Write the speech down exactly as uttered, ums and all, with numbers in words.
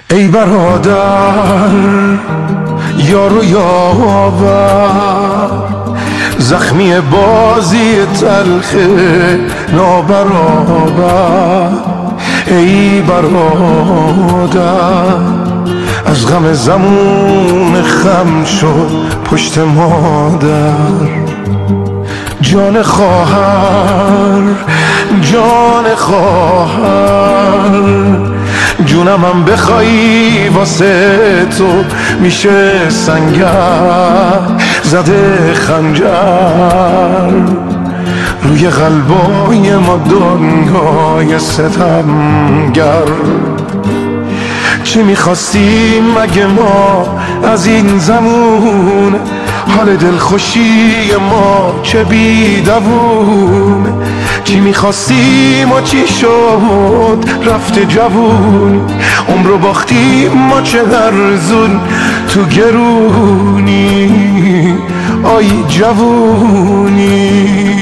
ای برادر یار و یاور، زخمی بازی تلخ نابرابر. ای برادر از غم زمون خم شد پشت مادر. جان خواهر جان خواهر، جونم هم بخوایی واسه تو میشه سنگر زده خنجر. روی قلبای ما دنیای ستمگر. چی میخواستیم مگه ما از این زمون؟ حال دلخوشی ما چه بیدوون. چی میخواستیم و چی شد رفت جوون. عمر رو باختیم ما چه هرزون تو گرونی. آی جوونی